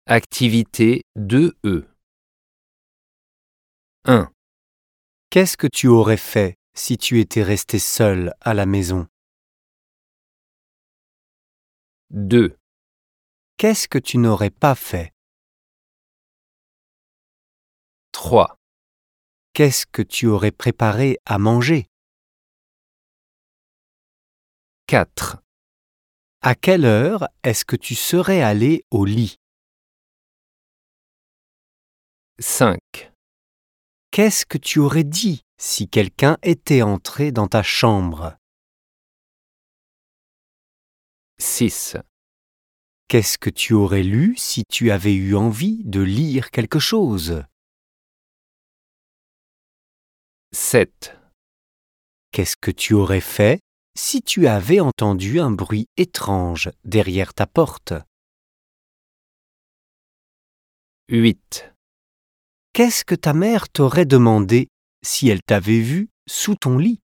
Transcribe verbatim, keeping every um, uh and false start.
Activité deux E. un. Qu'est-ce que tu aurais fait si tu étais resté seul à la maison? deux. Qu'est-ce que tu n'aurais pas fait? trois. Qu'est-ce que tu aurais préparé à manger? quatre. À quelle heure est-ce que tu serais allé au lit? cinq. Qu'est-ce que tu aurais dit si quelqu'un était entré dans ta chambre? six. Qu'est-ce que tu aurais lu si tu avais eu envie de lire quelque chose? sept. Qu'est-ce que tu aurais fait si tu avais entendu un bruit étrange derrière ta porte? huit. Qu'est-ce que ta mère t'aurait demandé si elle t'avait vu sous ton lit?